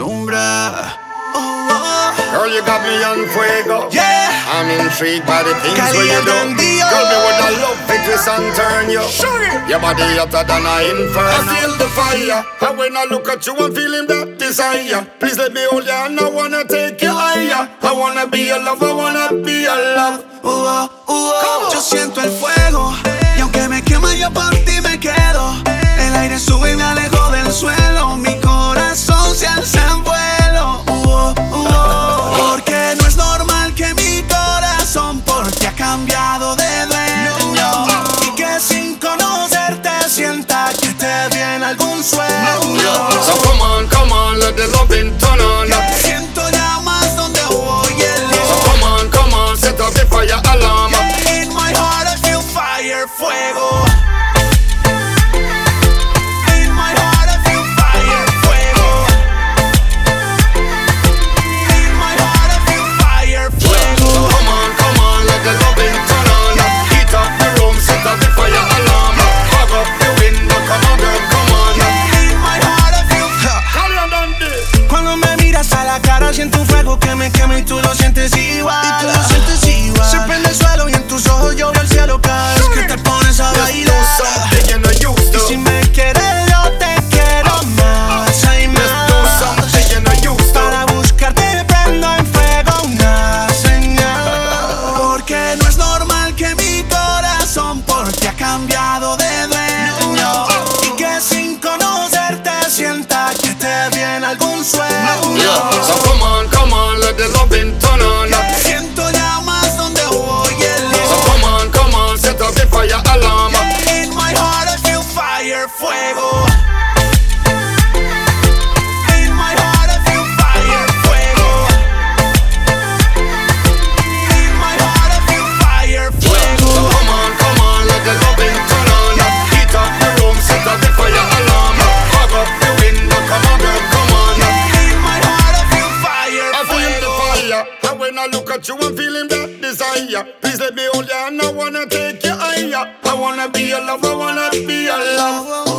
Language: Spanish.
alumbra. Girl, you got me on fuego. Yeah. I'm intrigued by the things where you do. Caliente, Girl, me would I love it twist and turn you. Your body hotter than an inferno. I feel the fire. And when I look at you, I'm feeling that desire. Please let me hold you and I wanna take you higher. I wanna be your love, I wanna be your love. Yo siento el fuego y aunque me quema yo por ti me quedo. El aire sube y me alejo del suelo. Mi corazón se alza en vuelo. Porque no es normal que mi corazón por ti ha cambiado de dueño. Y que sin conocerte sienta que te viene algún sueño. So come on, let the loving turn on. Siento llamas donde voy el So come on, set up the fire alarm. In my heart I feel fire, fuego. In my heart I feel fire, fuego. In my heart I feel fire, fuego. So come on, let the loving turn on. Heat up the room, set up the fire alarm. Fog up the window, come on girl, come on. In my heart I feel Carry on down there. Cuando me miras a la cara siento un fuego que me quema y tú lo sientes igual. Se prende el suelo y en tus ojos yo veo el cielo cada vez que te pones a bailar. Something you know used Y to. si me quieres yo te quiero más, hay Let's do más. something you know used to. Para buscarte prendo en fuego una señal. Porque no es normal que mi corazón por ti ha cambiado de dueño. Y que sin conocerte sienta que te viene algún sueño. So come on, let the loving turn on. Siento llamas donde voy el So come on, set up the fire alarm. In my heart I feel fire, fuego. In my heart I feel fire, fuego. In my heart I feel fire, So fuego. come on, let the loving turn on. Heat up the room, set up the fire alarm. Fog up the window, come on girl, come on. In my heart I feel fire, I feel the fuego. fire. And when I look at you, I'm feeling that desire. Please let me hold you and I wanna take you higher. I wanna be your love, I wanna be your love.